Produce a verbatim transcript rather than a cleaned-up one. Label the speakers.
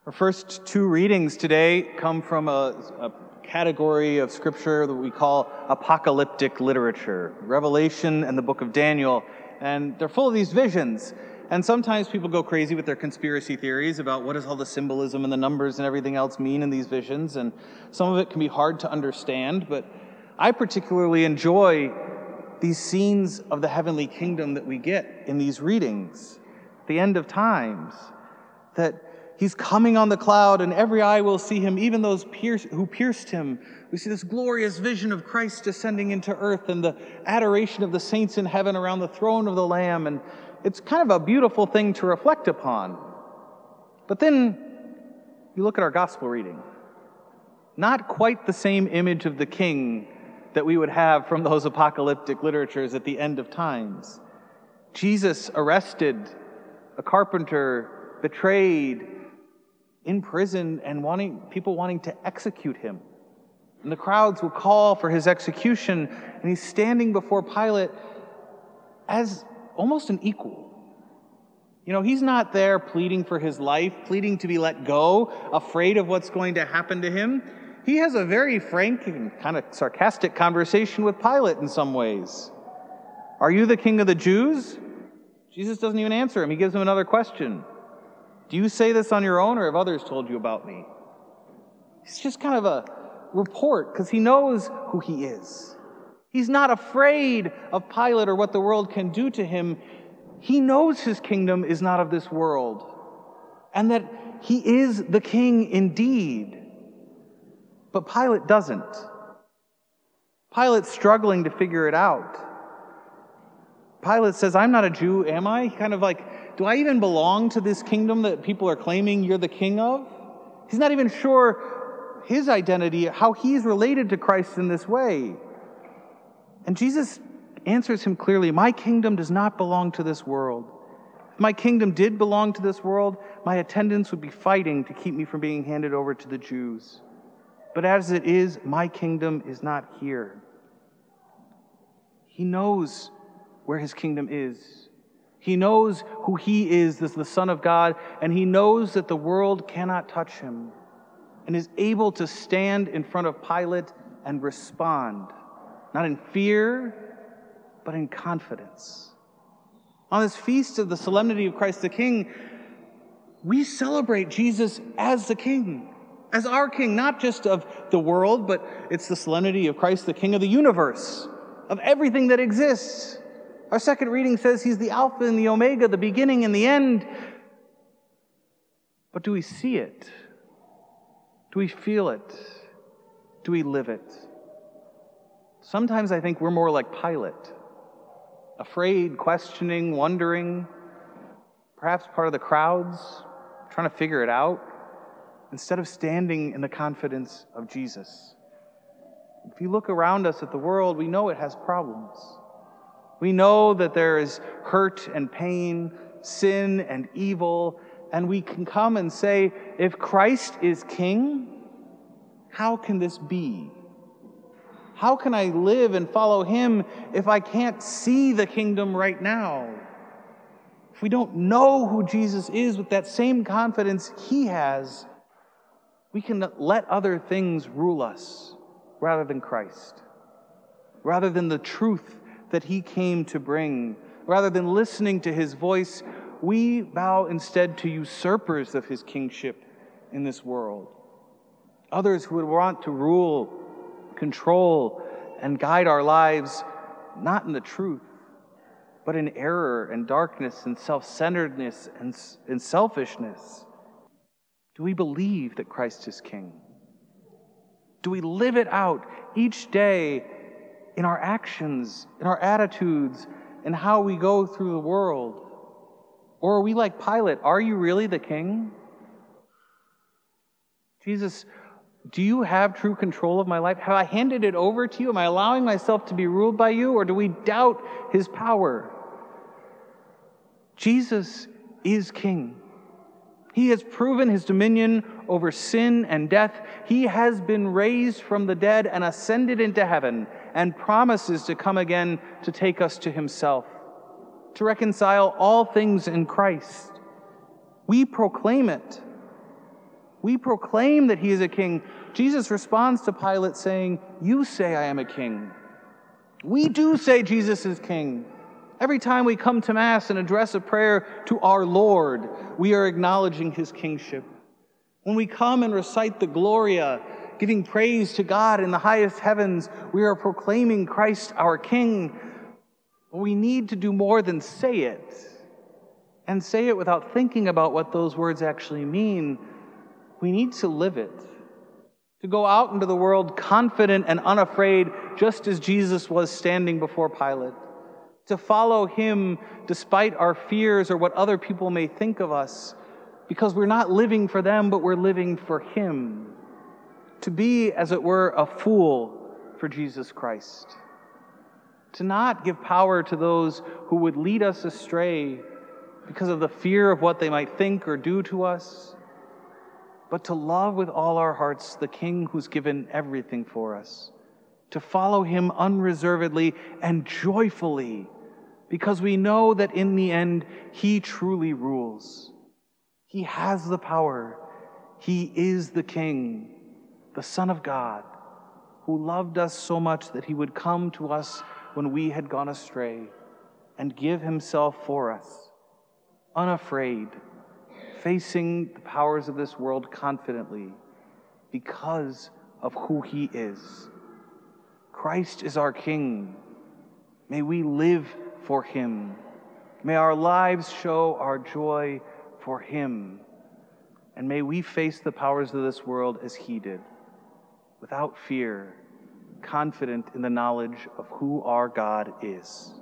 Speaker 1: Our first two readings today come from a, a category of scripture that we call apocalyptic literature, Revelation and the book of Daniel, and they're full of these visions. And sometimes people go crazy with their conspiracy theories about what does all the symbolism and the numbers and everything else mean in these visions, and some of it can be hard to understand, but I particularly enjoy these scenes of the heavenly kingdom that we get in these readings, the end of times, that He's coming on the cloud, and every eye will see him, even those pierce, who pierced him. We see this glorious vision of Christ descending into earth and the adoration of the saints in heaven around the throne of the Lamb. And it's kind of a beautiful thing to reflect upon. But then you look at our gospel reading. Not quite the same image of the king that we would have from those apocalyptic literatures at the end of times. Jesus arrested, a carpenter, betrayed, in prison, and wanting people wanting to execute him. And the crowds will call for his execution, and he's standing before Pilate as almost an equal. You know, he's not there pleading for his life, pleading to be let go, afraid of what's going to happen to him. He has a very frank and kind of sarcastic conversation with Pilate in some ways. Are you the king of the Jews? Jesus doesn't even answer him. He gives him another question. Do you say this on your own, or have others told you about me? It's just kind of a report, because he knows who he is. He's not afraid of Pilate or what the world can do to him. He knows his kingdom is not of this world, and that he is the king indeed. But Pilate doesn't. Pilate's struggling to figure it out. Pilate says, I'm not a Jew, am I? Kind of like, do I even belong to this kingdom that people are claiming you're the king of? He's not even sure his identity, how he's related to Christ in this way. And Jesus answers him clearly, my kingdom does not belong to this world. If my kingdom did belong to this world, my attendants would be fighting to keep me from being handed over to the Jews. But as it is, my kingdom is not here. He knows where his kingdom is. He knows who he is as the Son of God, and he knows that the world cannot touch him, and is able to stand in front of Pilate and respond, not in fear, but in confidence. On this feast of the solemnity of Christ the King, we celebrate Jesus as the King, as our King, not just of the world, but it's the solemnity of Christ the King of the universe, of everything that exists. Our second reading says he's the Alpha and the Omega, the beginning and the end. But do we see it? Do we feel it? Do we live it? Sometimes I think we're more like Pilate, afraid, questioning, wondering, perhaps part of the crowds, trying to figure it out, instead of standing in the confidence of Jesus. If you look around us at the world, we know it has problems. We know that there is hurt and pain, sin and evil, and we can come and say, if Christ is King, how can this be? How can I live and follow him if I can't see the kingdom right now? If we don't know who Jesus is with that same confidence he has, we can let other things rule us rather than Christ, rather than the truth that he came to bring. Rather than listening to his voice, we bow instead to usurpers of his kingship in this world. Others who would want to rule, control, and guide our lives, not in the truth, but in error and darkness and self-centeredness and, and selfishness. Do we believe that Christ is King? Do we live it out each day in our actions, in our attitudes, and how we go through the world? Or are we like Pilate? Are you really the king? Jesus, do you have true control of my life? Have I handed it over to you? Am I allowing myself to be ruled by you? Or do we doubt his power? Jesus is king. He has proven his dominion over sin and death. He has been raised from the dead and ascended into heaven, and promises to come again to take us to himself, to reconcile all things in Christ. We proclaim it. We proclaim that he is a king. Jesus responds to Pilate saying, "You say I am a king." We do say Jesus is king. Every time we come to Mass and address a prayer to our Lord, we are acknowledging his kingship. When we come and recite the Gloria, giving praise to God in the highest heavens, we are proclaiming Christ our King. But we need to do more than say it, and say it without thinking about what those words actually mean. We need to live it, to go out into the world confident and unafraid, just as Jesus was standing before Pilate, to follow him despite our fears or what other people may think of us, because we're not living for them, but we're living for him. To be, as it were, a fool for Jesus Christ. To not give power to those who would lead us astray because of the fear of what they might think or do to us, but to love with all our hearts the King who's given everything for us. To follow him unreservedly and joyfully, because we know that in the end, he truly rules. He has the power. He is the King, the Son of God, who loved us so much that he would come to us when we had gone astray and give himself for us, unafraid, facing the powers of this world confidently because of who he is. Christ is our King. May we live for him. May our lives show our joy for him. And may we face the powers of this world as he did, without fear, confident in the knowledge of who our God is.